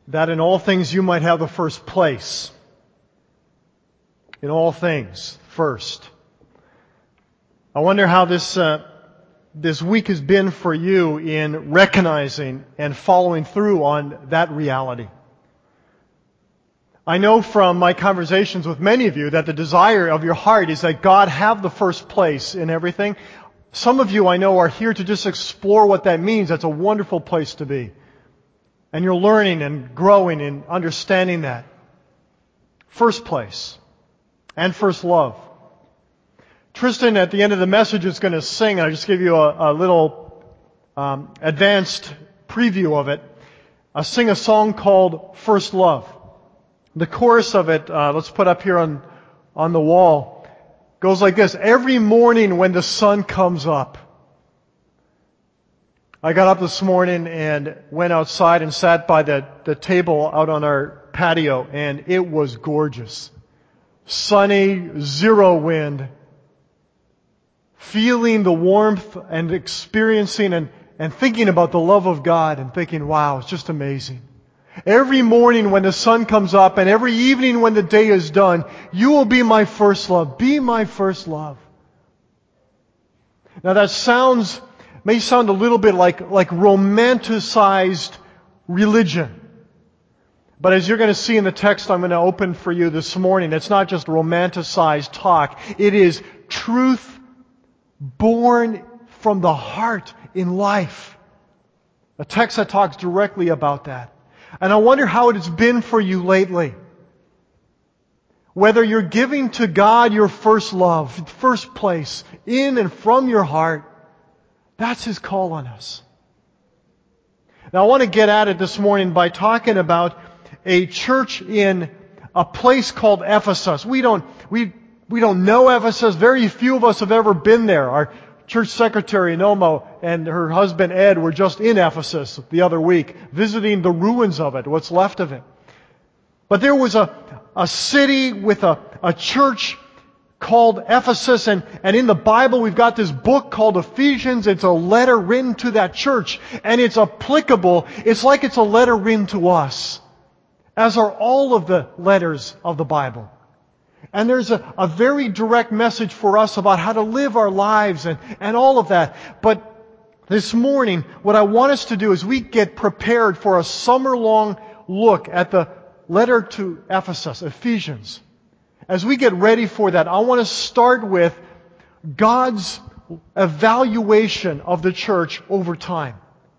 that in all things you might have the first place. In all things, first. I wonder how this week has been for you in recognizing and following through on that reality. I know from my conversations with many of you that the desire of your heart is that God have the first place in everything. Some of you I know are here to just explore what that means. That's a wonderful place to be. And you're learning and growing and understanding that. First place and first love. Tristan, at the end of the message, is going to sing, and I'll just give you a little advanced preview of it. I'll sing a song called First Love. The chorus of it, let's put up here on the wall, goes like this. Every morning when the sun comes up. I got up this morning and went outside and sat by the table out on our patio, and it was gorgeous. Sunny, zero wind. Feeling the warmth and experiencing and thinking about the love of God and thinking, wow, it's just amazing. Every morning when the sun comes up and every evening when the day is done, you will be my first love. Be my first love. Now that may sound a little bit like romanticized religion. But as you're going to see in the text I'm going to open for you this morning, it's not just romanticized talk. It is truth born from the heart in life. A text that talks directly about that. And I wonder how it has been for you lately. Whether you're giving to God your first love, first place, in and from your heart, that's His call on us. Now I want to get at it this morning by talking about a church in a place called Ephesus. We don't know Ephesus. Very few of us have ever been there. Our church secretary, Nomo, and her husband, Ed, were just in Ephesus the other week, visiting the ruins of it, what's left of it. But there was a city with a church called Ephesus, and in the Bible we've got this book called Ephesians. It's a letter written to that church, and it's applicable. It's like it's a letter written to us, as are all of the letters of the Bible. And there's a very direct message for us about how to live our lives and all of that. But this morning, what I want us to do is we get prepared for a summer-long look at the letter to Ephesus, Ephesians. As we get ready for that, I want to start with God's evaluation of the church over time.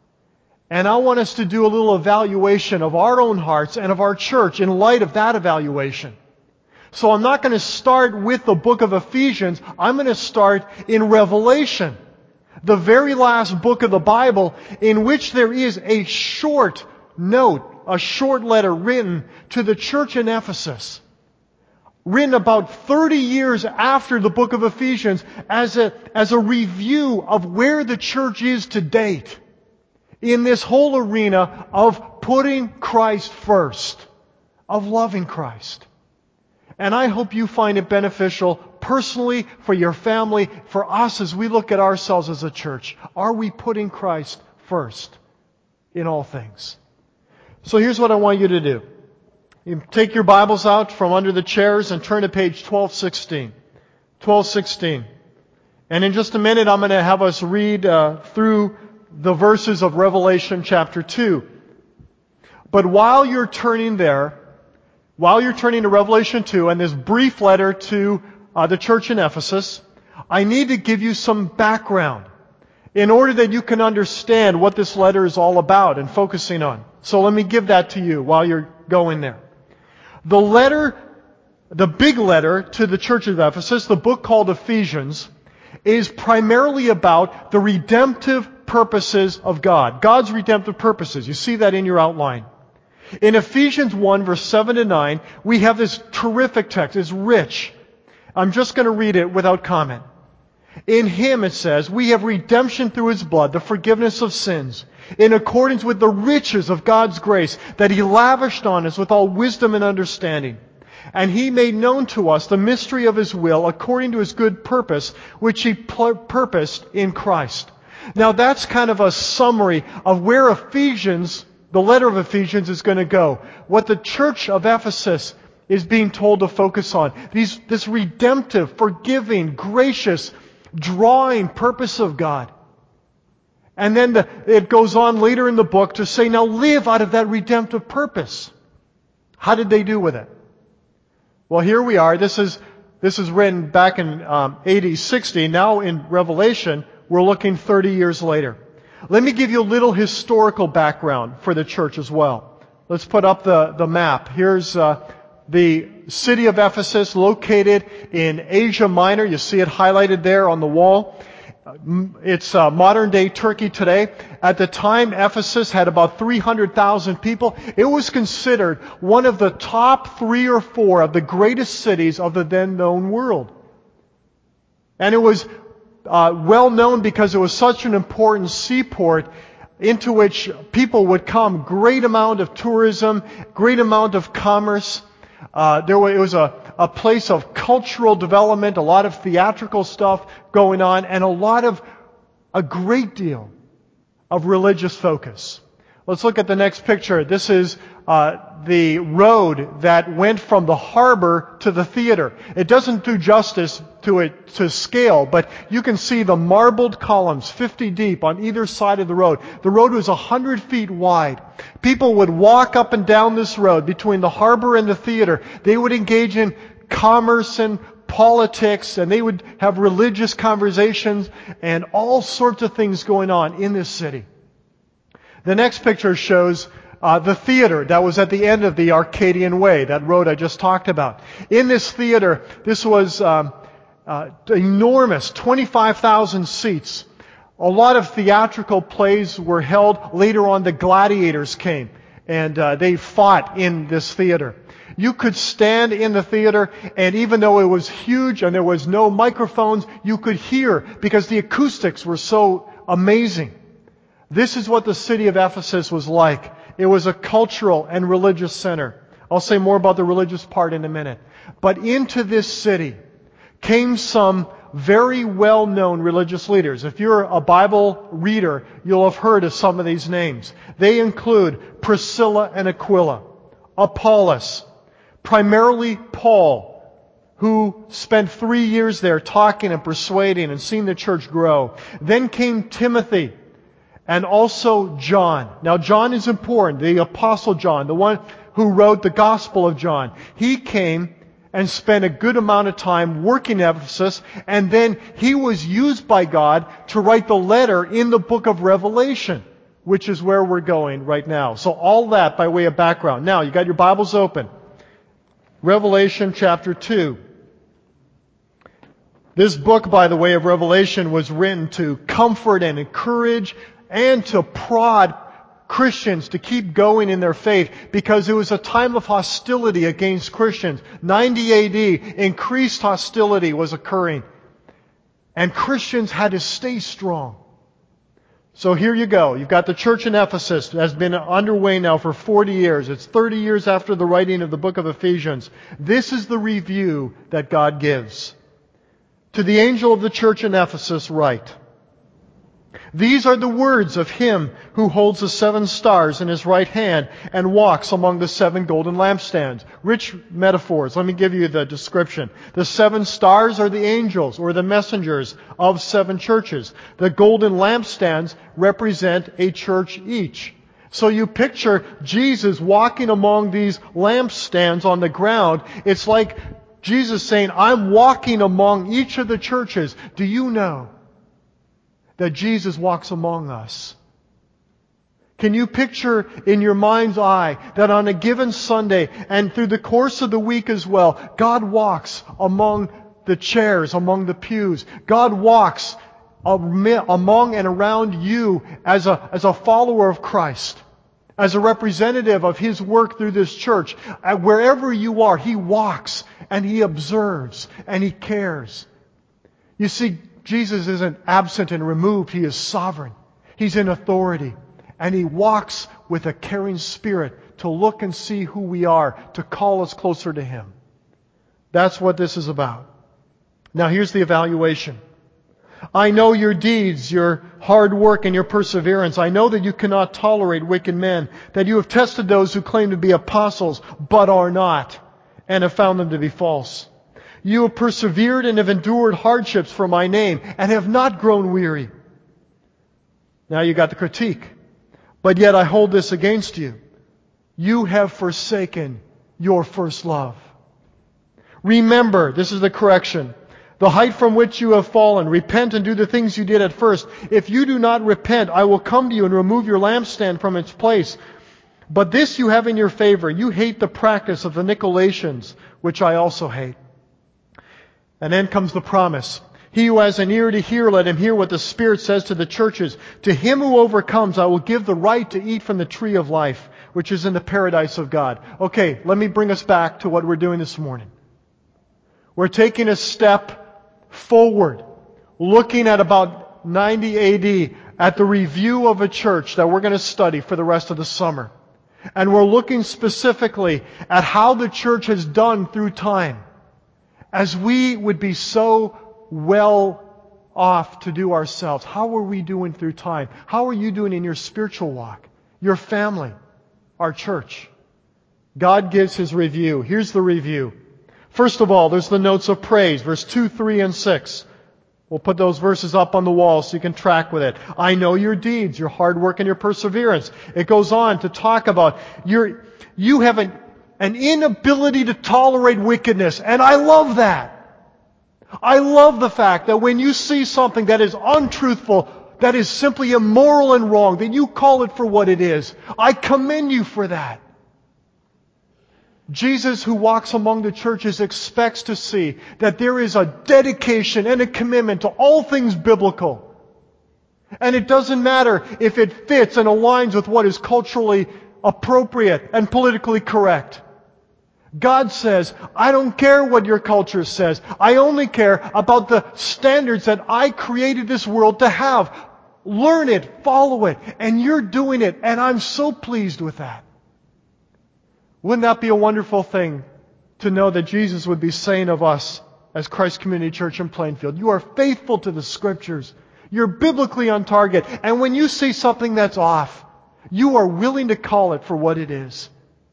And I want us to do a little evaluation of our own hearts and of our church in light of that evaluation. So I'm not going to start with the book of Ephesians. I'm going to start in Revelation, the very last book of the Bible, in which there is a short note, a short letter written to the church in Ephesus, written about 30 years after the book of Ephesians, as a review of where the church is to date in this whole arena of putting Christ first, of loving Christ. And I hope you find it beneficial personally, for your family, for us as we look at ourselves as a church. Are we putting Christ first in all things? So here's what I want you to do. You take your Bibles out from under the chairs and turn to page 1216. 1216. And in just a minute I'm going to have us read through the verses of Revelation chapter 2. But while you're turning there, while you're turning to Revelation 2 and this brief letter to the church in Ephesus, I need to give you some background in order that you can understand what this letter is all about and focusing on. So let me give that to you while you're going there. The letter, the big letter to the church of Ephesus, the book called Ephesians, is primarily about the redemptive purposes of God. God's redemptive purposes. You see that in your outline. In Ephesians 1, verse 7 to 9, we have this terrific text. It's rich. I'm just going to read it without comment. In Him, it says, we have redemption through His blood, the forgiveness of sins, in accordance with the riches of God's grace that He lavished on us with all wisdom and understanding. And He made known to us the mystery of His will according to His good purpose, which He purposed in Christ. Now that's kind of a summary of where Ephesians the letter of Ephesians is going to go. What the church of Ephesus is being told to focus on. This redemptive, forgiving, gracious, drawing purpose of God. And then it goes on later in the book to say, now live out of that redemptive purpose. How did they do with it? Well, here we are. This is written back in AD 60. Now in Revelation, we're looking 30 years later. Let me give you a little historical background for the church as well. Let's put up the map. Here's the city of Ephesus, located in Asia Minor. You see it highlighted there on the wall. It's modern-day Turkey today. At the time, Ephesus had about 300,000 people. It was considered one of the top 3 or 4 of the greatest cities of the then-known world. And it was well known because it was such an important seaport into which people would come. Great amount of tourism, great amount of commerce. It was a place of cultural development, a lot of theatrical stuff going on, and a great deal of religious focus. Let's look at the next picture. This is the road that went from the harbor to the theater. It doesn't do justice to scale, but you can see the marbled columns 50 deep on either side of the road. The road was 100 feet wide. People would walk up and down this road between the harbor and the theater. They would engage in commerce and politics, and they would have religious conversations and all sorts of things going on in this city. The next picture shows the theater that was at the end of the Arcadian Way, that road I just talked about. In this theater, this was enormous, 25,000 seats. A lot of theatrical plays were held. Later on, the gladiators came, and they fought in this theater. You could stand in the theater, and even though it was huge and there was no microphones, you could hear because the acoustics were so amazing. This is what the city of Ephesus was like. It was a cultural and religious center. I'll say more about the religious part in a minute. But into this city came some very well-known religious leaders. If you're a Bible reader, you'll have heard of some of these names. They include Priscilla and Aquila, Apollos, primarily Paul, who spent 3 years there talking and persuading and seeing the church grow. Then came Timothy, and also John. Now John is important, the Apostle John, the one who wrote the Gospel of John. He came and spent a good amount of time working at Ephesus, and then he was used by God to write the letter in the book of Revelation, which is where we're going right now. So all that by way of background. Now, you got your Bibles open. Revelation chapter 2. This book, by the way, of Revelation was written to comfort and encourage and to prod Christians to keep going in their faith, because it was a time of hostility against Christians. 90 AD, increased hostility was occurring. And Christians had to stay strong. So here you go. You've got the church in Ephesus that has been underway now for 40 years. It's 30 years after the writing of the book of Ephesians. This is the review that God gives. To the angel of the church in Ephesus write, "These are the words of him who holds the 7 stars in his right hand and walks among the 7 golden lampstands." Rich metaphors. Let me give you the description. The 7 stars are the angels or the messengers of 7 churches. The golden lampstands represent a church each. So you picture Jesus walking among these lampstands on the ground. It's like Jesus saying, I'm walking among each of the churches. Do you know that Jesus walks among us? Can you picture in your mind's eye that on a given Sunday and through the course of the week as well, God walks among the chairs, among the pews. God walks among and around you as a follower of Christ, as a representative of His work through this church. Wherever you are, He walks and He observes and He cares. You see, Jesus isn't absent and removed. He is sovereign. He's in authority. And He walks with a caring spirit to look and see who we are, to call us closer to Him. That's what this is about. Now here's the evaluation. I know your deeds, your hard work, and your perseverance. I know that you cannot tolerate wicked men, that you have tested those who claim to be apostles, but are not, and have found them to be false. You have persevered and have endured hardships for my name, and have not grown weary. Now you got the critique. But yet I hold this against you. You have forsaken your first love. Remember, this is the correction, the height from which you have fallen. Repent and do the things you did at first. If you do not repent, I will come to you and remove your lampstand from its place. But this you have in your favor. You hate the practice of the Nicolaitans, which I also hate. And then comes the promise. He who has an ear to hear, let him hear what the Spirit says to the churches. To him who overcomes, I will give the right to eat from the tree of life, which is in the paradise of God. Okay, let me bring us back to what we're doing this morning. We're taking a step forward, looking at about 90 AD at the review of a church that we're going to study for the rest of the summer. And we're looking specifically at how the church has done through time, as we would be so well off to do ourselves. How are we doing through time? How are you doing in your spiritual walk, your family, our church? God gives His review. Here's the review. First of all, there's the notes of praise, verse 2, 3, and 6. We'll put those verses up on the wall so you can track with it. I know your deeds, your hard work, and your perseverance. It goes on to talk about you have an inability to tolerate wickedness, and I love that. I love the fact that when you see something that is untruthful, that is simply immoral and wrong, that you call it for what it is. I commend you for that. Jesus, who walks among the churches, expects to see that there is a dedication and a commitment to all things biblical. And it doesn't matter if it fits and aligns with what is culturally appropriate and politically correct. God says, I don't care what your culture says. I only care about the standards that I created this world to have. Learn it, follow it, and you're doing it, and I'm so pleased with that. Wouldn't that be a wonderful thing to know that Jesus would be saying of us as Christ Community Church in Plainfield, you are faithful to the Scriptures. You're biblically on target. And when you see something that's off, you are willing to call it for what it is.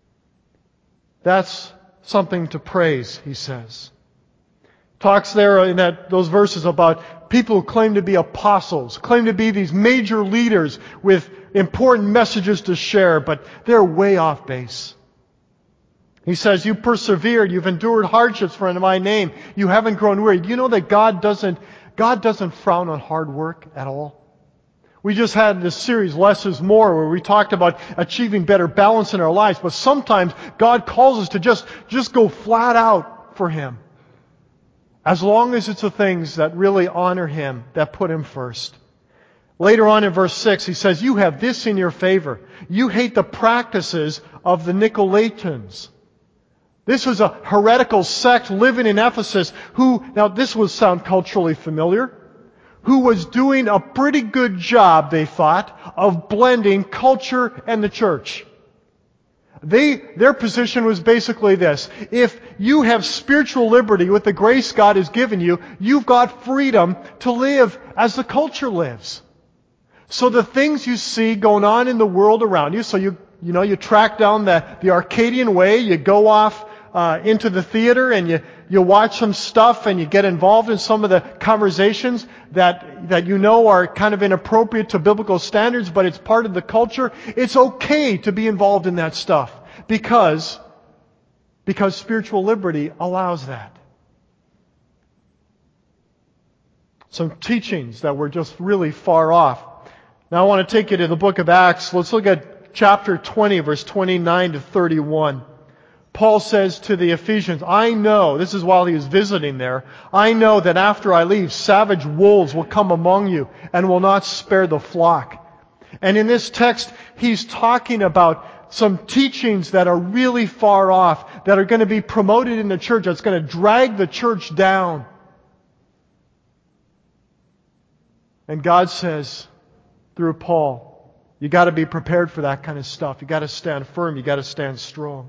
That's something to praise, he says. Talks there in those verses about people who claim to be apostles, claim to be these major leaders with important messages to share, but they're way off base. He says, you persevered, you've endured hardships for my name, you haven't grown weary. Do you know that God doesn't frown on hard work at all? We just had this series, Less is More, where we talked about achieving better balance in our lives, but sometimes God calls us to just go flat out for Him. As long as it's the things that really honor Him, that put Him first. Later on in verse 6, he says, you have this in your favor. You hate the practices of the Nicolaitans. This was a heretical sect living in Ephesus who, now this would sound culturally familiar, who was doing a pretty good job, they thought, of blending culture and the church. Their position was basically this: if you have spiritual liberty with the grace God has given you, you've got freedom to live as the culture lives. So the things you see going on in the world around you, so you track down the Arcadian way, you go off into the theater and you watch some stuff and you get involved in some of the conversations that you know are kind of inappropriate to biblical standards, but it's part of the culture. It's okay to be involved in that stuff because spiritual liberty allows that. Some teachings that were just really far off. Now I want to take you to the book of Acts. Let's look at chapter 20, verse 29 to 31. Paul says to the Ephesians, I know, this is while he was visiting there, I know that after I leave, savage wolves will come among you and will not spare the flock. And in this text, he's talking about some teachings that are really far off, that are going to be promoted in the church, that's going to drag the church down. And God says, through Paul, you got to be prepared for that kind of stuff. You got to stand firm. You got to stand strong.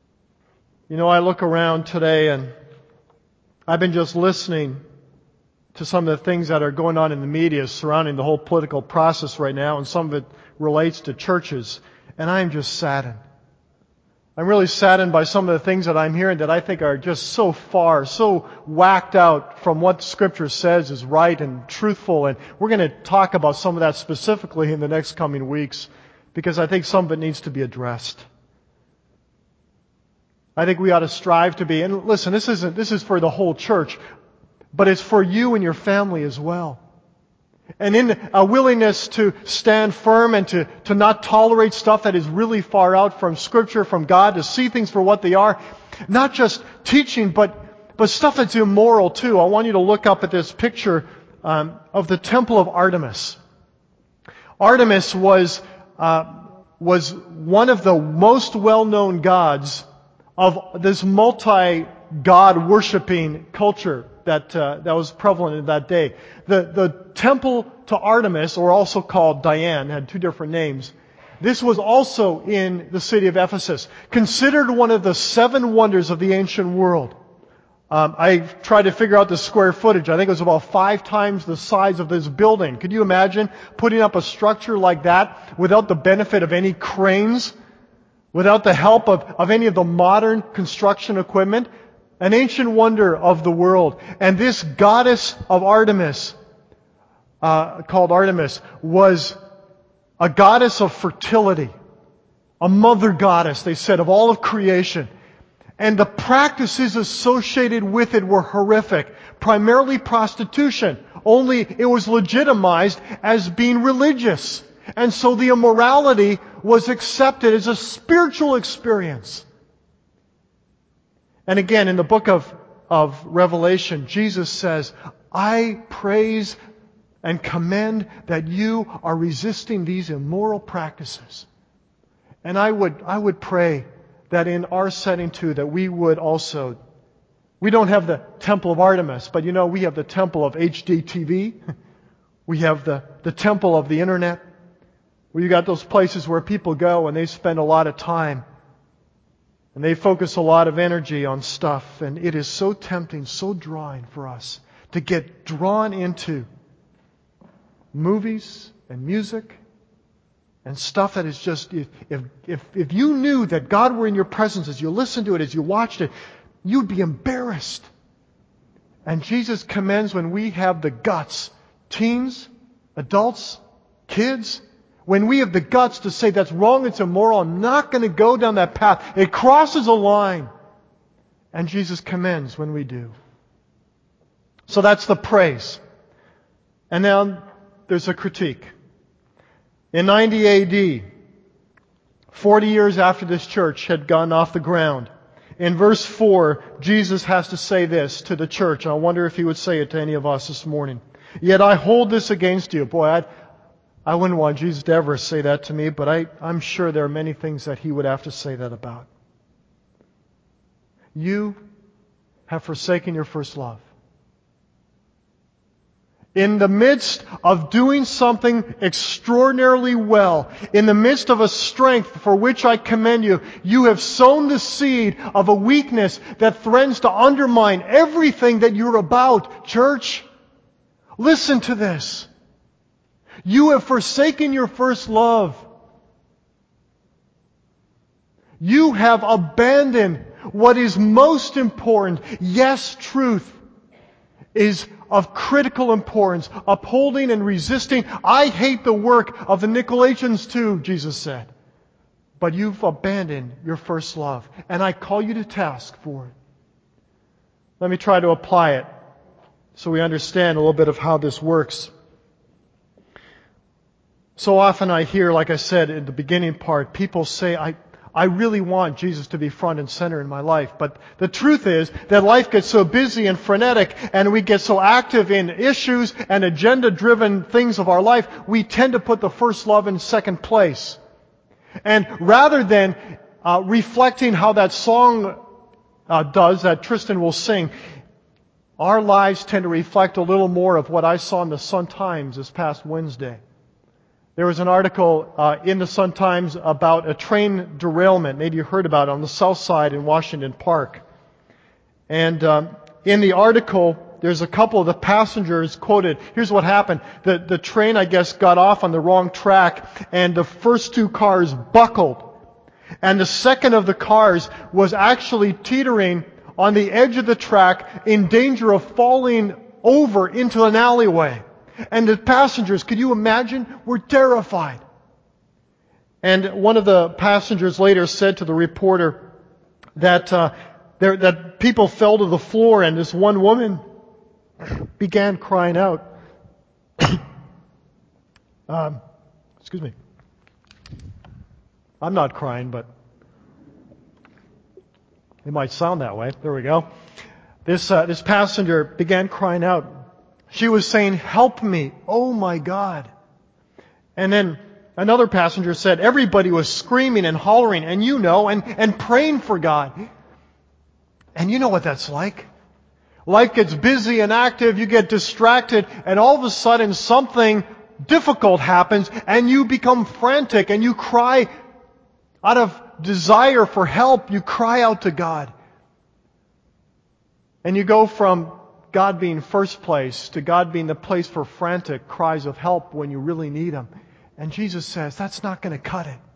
You know, I look around today and I've been just listening to some of the things that are going on in the media surrounding the whole political process right now, and some of it relates to churches. And I am just saddened. I'm really saddened by some of the things that I'm hearing that I think are just so far, so whacked out from what Scripture says is right and truthful. And we're going to talk about some of that specifically in the next coming weeks, because I think some of it needs to be addressed. I think we ought to strive to be, and listen, this is for the whole church, but it's for you and your family as well. And in a willingness to stand firm and to not tolerate stuff that is really far out from Scripture, from God, to see things for what they are. Not just teaching, but stuff that's immoral too. I want you to look up at this picture of the Temple of Artemis. Artemis was one of the most well-known gods of this multi-god worshiping culture that was prevalent in that day. The temple to Artemis, or also called Diane, had two different names. This was also in the city of Ephesus, considered one of the 7 wonders of the ancient world. I tried to figure out the square footage. I think it was about 5 times the size of this building. Could you imagine putting up a structure like that without the benefit of any cranes, without the help of any of the modern construction equipment? An ancient wonder of the world. And this goddess of Artemis, called Artemis, was a goddess of fertility. A mother goddess, they said, of all of creation. And the practices associated with it were horrific. Primarily prostitution. Only it was legitimized as being religious. And so the immorality was accepted as a spiritual experience. And again, in the book of Revelation, Jesus says, I praise and commend that you are resisting these immoral practices. And I would pray that in our setting too, that we would also, we don't have the Temple of Artemis, but we have the Temple of HDTV. We have the Temple of the Internet. Where you got those places where people go and they spend a lot of time. And they focus a lot of energy on stuff. And it is so tempting, so drawing for us to get drawn into movies and music and stuff that is just, if you knew that God were in your presence as you listened to it, as you watched it, you'd be embarrassed. And Jesus commends when we have the guts, teens, adults, kids, when we have the guts to say that's wrong, it's immoral, I'm not going to go down that path. It crosses a line. And Jesus commends when we do. So that's the praise. And now there's a critique. In 90 AD, 40 years after this church had gone off the ground, in verse 4, Jesus has to say this to the church. I wonder if He would say it to any of us this morning. Yet I hold this against you. Boy, I wouldn't want Jesus to ever say that to me, but I'm sure there are many things that He would have to say that about. You have forsaken your first love. In the midst of doing something extraordinarily well, in the midst of a strength for which I commend you, you have sown the seed of a weakness that threatens to undermine everything that you're about. Church, listen to this. You have forsaken your first love. You have abandoned what is most important. Yes, truth is of critical importance. Upholding and resisting. I hate the work of the Nicolaitans too, Jesus said. But you've abandoned your first love. And I call you to task for it. Let me try to apply it so we understand a little bit of how this works. So often I hear, like I said in the beginning part, people say, I really want Jesus to be front and center in my life. But the truth is that life gets so busy and frenetic and we get so active in issues and agenda-driven things of our life, we tend to put the first love in second place. And rather than reflecting how that song does, that Tristan will sing, our lives tend to reflect a little more of what I saw in the Sun-Times this past Wednesday. There was an article in the Sun-Times about a train derailment, maybe you heard about it, on the south side in Washington Park. And in the article, there's a couple of the passengers quoted. Here's what happened. The train, I guess, got off on the wrong track, and the first two cars buckled. And the second of the cars was actually teetering on the edge of the track in danger of falling over into an alleyway. And the passengers, could you imagine, were terrified. And one of the passengers later said to the reporter that that people fell to the floor, and this one woman began crying out. Excuse me. I'm not crying, but it might sound that way. There we go. This passenger began crying out. She was saying, "Help me. Oh my God." And then another passenger said, everybody was screaming and hollering, and praying for God. And you know what that's like. Life gets busy and active, you get distracted, and all of a sudden something difficult happens, and you become frantic, and you cry out of desire for help. You cry out to God. And you go from God being first place to God being the place for frantic cries of help when you really need Him. And Jesus says, that's not going to cut it.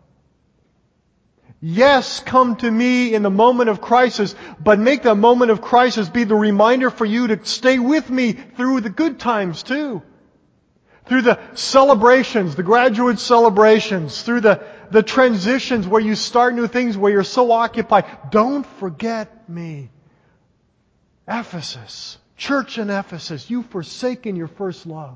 Yes, come to me in the moment of crisis, but make the moment of crisis be the reminder for you to stay with me through the good times too. Through the celebrations, the graduate celebrations, through the transitions where you start new things, where you're so occupied. Don't forget me. Ephesus, church in Ephesus, you've forsaken your first love.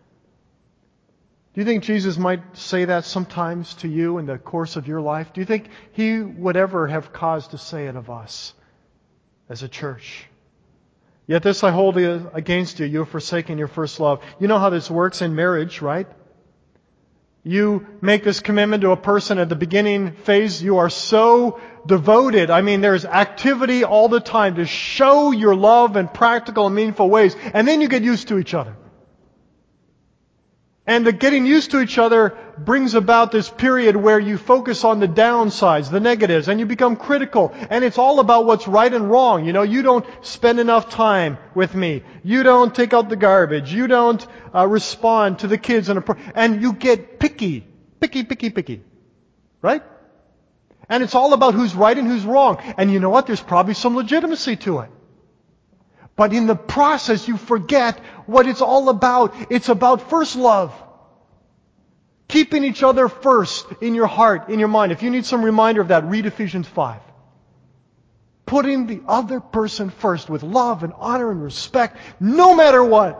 Do you think Jesus might say that sometimes to you in the course of your life? Do you think He would ever have cause to say it of us as a church? Yet this I hold against you, you have forsaken your first love. You know how this works in marriage, right? You make this commitment to a person at the beginning phase. You are so devoted. I mean, there's activity all the time to show your love in practical and meaningful ways. And then you get used to each other. And the getting used to each other brings about this period where you focus on the downsides, the negatives, and you become critical. And it's all about what's right and wrong. You know, you don't spend enough time with me. You don't take out the garbage. You don't respond to the kids. And you get picky. Picky. Right? And it's all about who's right and who's wrong. And you know what? There's probably some legitimacy to it. But in the process, you forget what it's all about. It's about first love. Keeping each other first in your heart, in your mind. If you need some reminder of that, read Ephesians 5. Putting the other person first with love and honor and respect, no matter what.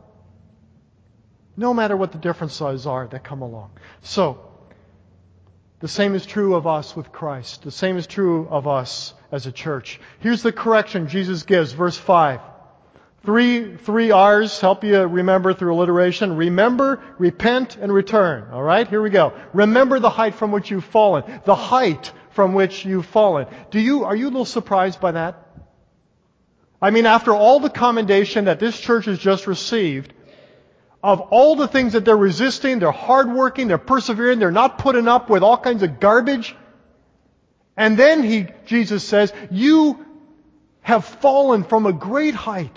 No matter what the differences are that come along. So, the same is true of us with Christ. The same is true of us as a church. Here's the correction Jesus gives, verse 5. Three R's help you remember through alliteration. Remember, repent, and return. All right, here we go. Remember the height from which you've fallen. The height from which you've fallen. Are you a little surprised by that? I mean, after all the commendation that this church has just received, of all the things that they're resisting, they're hardworking, they're persevering, they're not putting up with all kinds of garbage. And then Jesus says, you have fallen from a great height.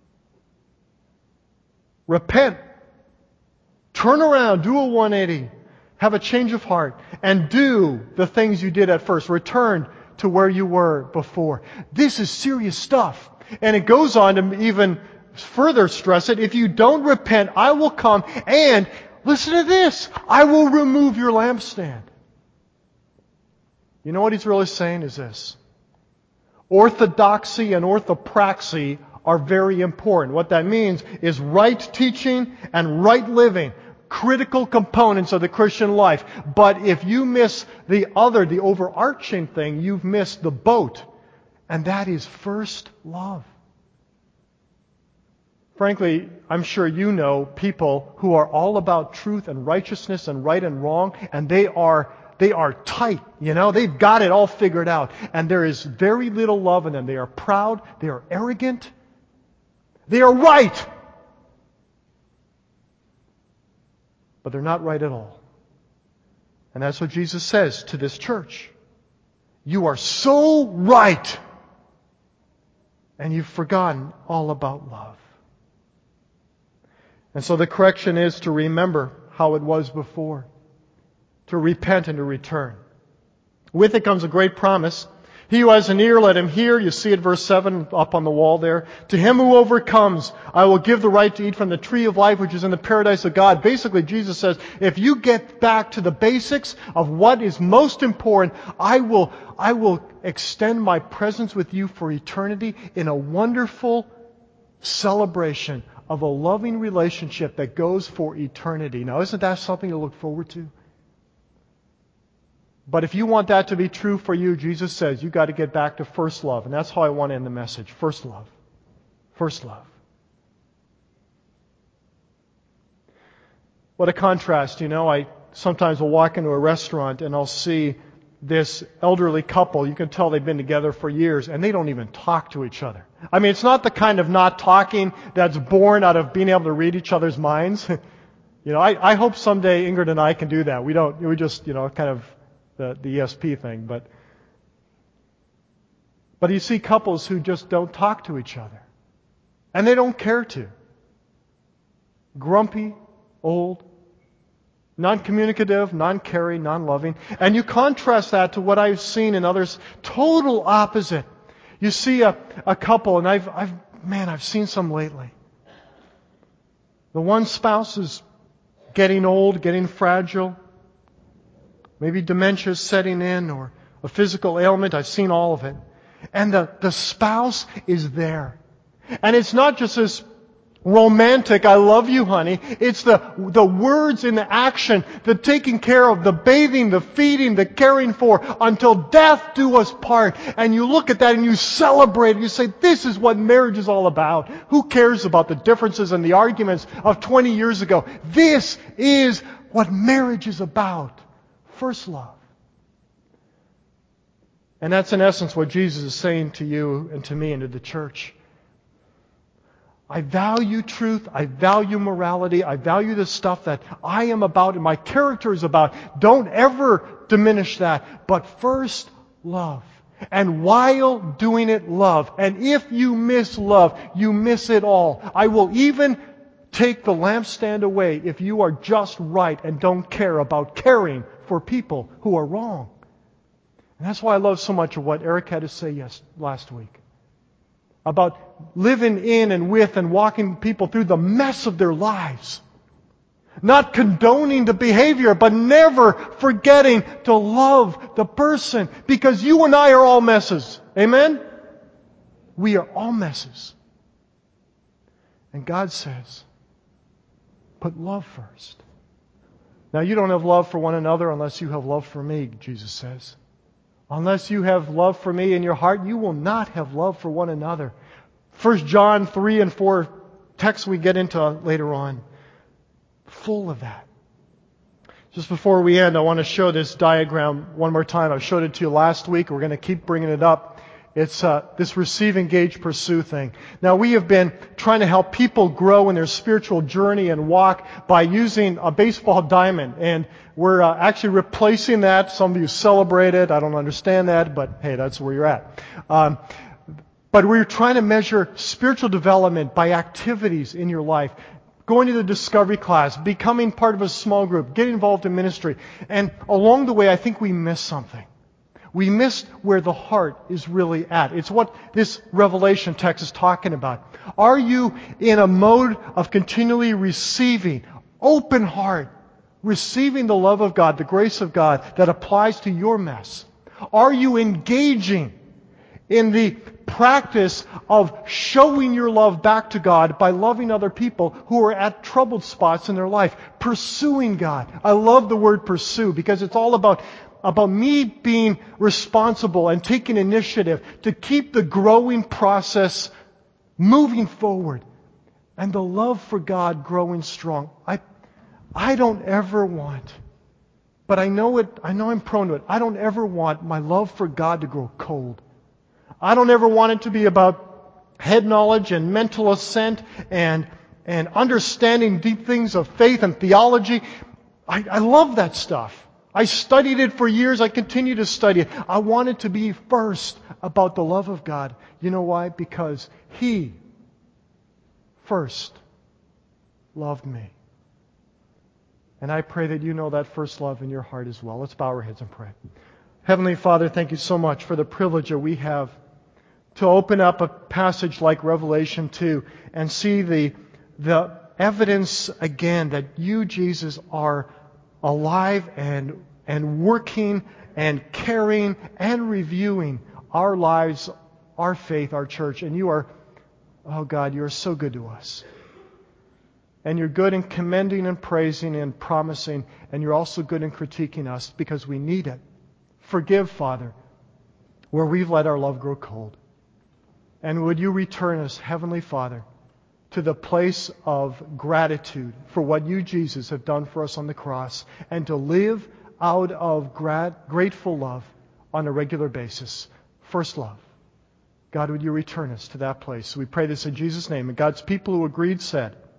Repent. Turn around. Do a 180. Have a change of heart. And do the things you did at first. Return to where you were before. This is serious stuff. And it goes on to even further stress it. If you don't repent, I will come and, listen to this, I will remove your lampstand. You know what He's really saying is this. Orthodoxy and orthopraxy are very important. What that means is right teaching and right living. Critical components of the Christian life. But if you miss the overarching thing, you've missed the boat. And that is first love. Frankly, I'm sure you know people who are all about truth and righteousness and right and wrong, and they are tight, you know. They've got it all figured out. And there is very little love in them. They are proud. They are arrogant. They are right. But they're not right at all. And that's what Jesus says to this church. You are so right. And you've forgotten all about love. And so the correction is to remember how it was before, to repent and to return. With it comes a great promise. He who has an ear, let him hear. You see it, verse 7 up on the wall there. To him who overcomes, I will give the right to eat from the tree of life, which is in the paradise of God. Basically, Jesus says, if you get back to the basics of what is most important, I will extend my presence with you for eternity in a wonderful celebration of a loving relationship that goes for eternity. Now, isn't that something to look forward to? But if you want that to be true for you, Jesus says, you've got to get back to first love. And that's how I want to end the message. First love. First love. What a contrast, I sometimes will walk into a restaurant and I'll see this elderly couple. You can tell they've been together for years and they don't even talk to each other. I mean, it's not the kind of not talking that's born out of being able to read each other's minds. I hope someday Ingrid and I can do that. We just, kind of the ESP thing, but you see couples who just don't talk to each other. And they don't care to. Grumpy, old, non-communicative, non-caring, non-loving. And you contrast that to what I've seen in others, total opposite. You see a couple, and I've seen some lately. The one spouse is getting old, getting fragile. Maybe dementia setting in or a physical ailment. I've seen all of it. And the spouse is there. And it's not just this romantic, I love you, honey. It's the words in the action, the taking care of, the bathing, the feeding, the caring for, until death do us part. And you look at that and you celebrate. You say, this is what marriage is all about. Who cares about the differences and the arguments of 20 years ago? This is what marriage is about. First love. And that's in essence what Jesus is saying to you and to me and to the church. I value truth. I value morality. I value the stuff that I am about and my character is about. Don't ever diminish that. But first, love. And while doing it, love. And if you miss love, you miss it all. I will even take the lampstand away if you are just right and don't care about caring for people who are wrong. And that's why I love so much of what Eric had to say last week. About living in and with and walking people through the mess of their lives. Not condoning the behavior, but never forgetting to love the person. Because you and I are all messes. Amen? We are all messes. And God says, put love first. Now, you don't have love for one another unless you have love for me, Jesus says. Unless you have love for me in your heart, you will not have love for one another. 1 John 3 and 4 texts we get into later on. Full of that. Just before we end, I want to show this diagram one more time. I showed it to you last week. We're going to keep bringing it up. It's this receive, engage, pursue thing. Now, we have been trying to help people grow in their spiritual journey and walk by using a baseball diamond. And we're actually replacing that. Some of you celebrate it. I don't understand that, but hey, that's where you're at. But we're trying to measure spiritual development by activities in your life. Going to the discovery class, becoming part of a small group, getting involved in ministry. And along the way, I think we miss something. We missed where the heart is really at. It's what this Revelation text is talking about. Are you in a mode of continually receiving, open heart, receiving the love of God, the grace of God that applies to your mess? Are you engaging in the practice of showing your love back to God by loving other people who are at troubled spots in their life? Pursuing God. I love the word pursue because it's all about me being responsible and taking initiative to keep the growing process moving forward and the love for God growing strong. I don't ever want, but I know I'm prone to it. I don't ever want my love for God to grow cold. I don't ever want it to be about head knowledge and mental assent and understanding deep things of faith and theology. I love that stuff. I studied it for years. I continue to study it. I want it to be first about the love of God. You know why? Because He first loved me. And I pray that you know that first love in your heart as well. Let's bow our heads and pray. Heavenly Father, thank you so much for the privilege that we have to open up a passage like Revelation 2 and see the evidence again that you, Jesus, are alive and working and caring and reviewing our lives, our faith, our church. And you are, oh God, you are so good to us. And you're good in commending and praising and promising, and you're also good in critiquing us because we need it. Forgive, Father, where we've let our love grow cold. And would you return us, Heavenly Father, to the place of gratitude for what you, Jesus, have done for us on the cross, and to live out of grateful love on a regular basis. First love. God, would you return us to that place? We pray this in Jesus' name. And God's people who agreed said,